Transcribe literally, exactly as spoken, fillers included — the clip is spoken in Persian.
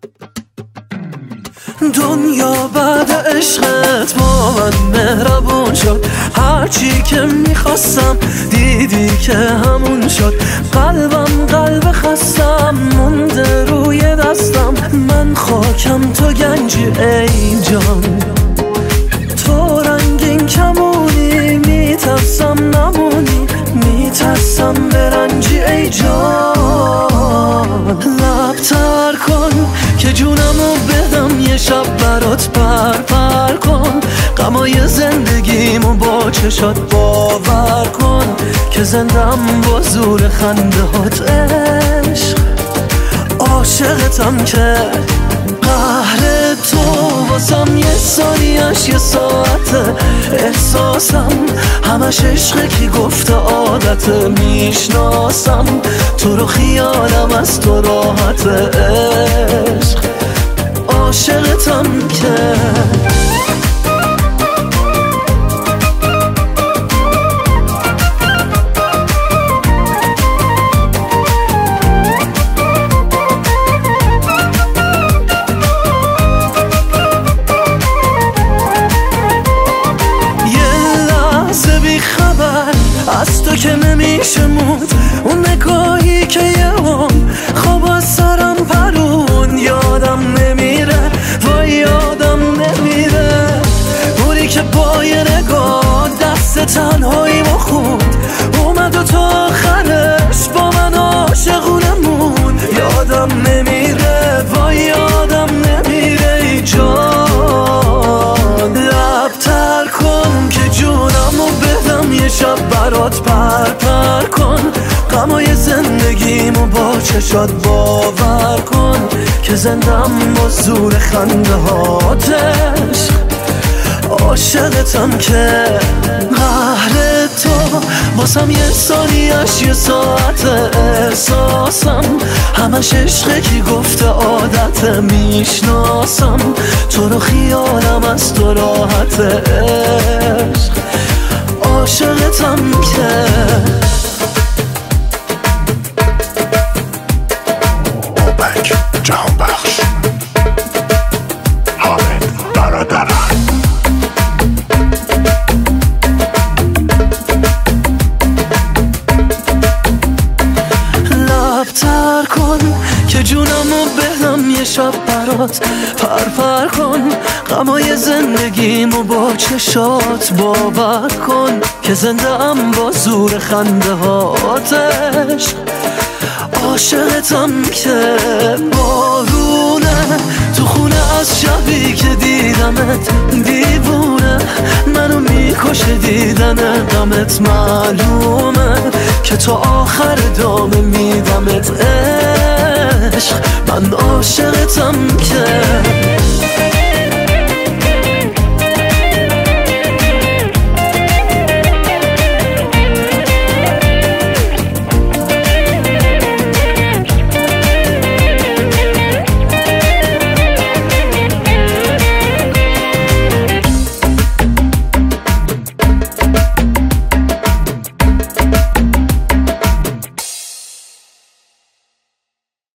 دنیا بعد عشقت با من مهربون شد، هرچی که میخواستم دیدی که همون شد. قلبم قلب خستم مونده روی دستم، من خاکم تو گنجی ای جان. تو رنگین کمونی میترسم نمونی، میترسم برنجی ای جان. لب تر کن که جونمو بدم یه شب برات پر پر کن. غمای زندگیمو با چشات باور کن که زندم با زور خنده هات عشق. عاشقتم که قهر تو واسم یه ثانیش یه ساعته. احساسم همش عشقه کی گفته عادته. میشناسم تو رو خیالم از تو راحته عشق. عاشقتم که از تو که نمیشه موند. اون نگاهی که یه هم خواب از سرم پرون. یادم نمیره وای یادم نمیره اونی که با یه نگاه دست تنهایی ما خوند. اومد و تا آخرش با من عاشقونه موند. یادم نمیره وای یادم نمیره ای جان. لب تر کن که جونمو بدم یه شب برات پر پر کن. غمای زندگیمو با چشات باور کن که زندم با زور خنده هاتش. عاشقتم که قهر تو واسم یه ثانیش یه ساعت. احساسم همش عشقه کی گفته عادته. میشناسم تو رو خیالم از تو راحته عشق. عاشقتم که اوپک جهان بخش حامد برادران. لب تر کن که جونمو بدم یه شب برات پر پر کن. غمای زندگیمو با چشات باور کن که زندم با زور خنده هاتش. عاشقتم که بارونه تو خونه از شبی که دیدمت. دیوونه منو میکشه دیدن غمت. معلومه که تو آخر دامه میدمت عشق. من عاشقتم که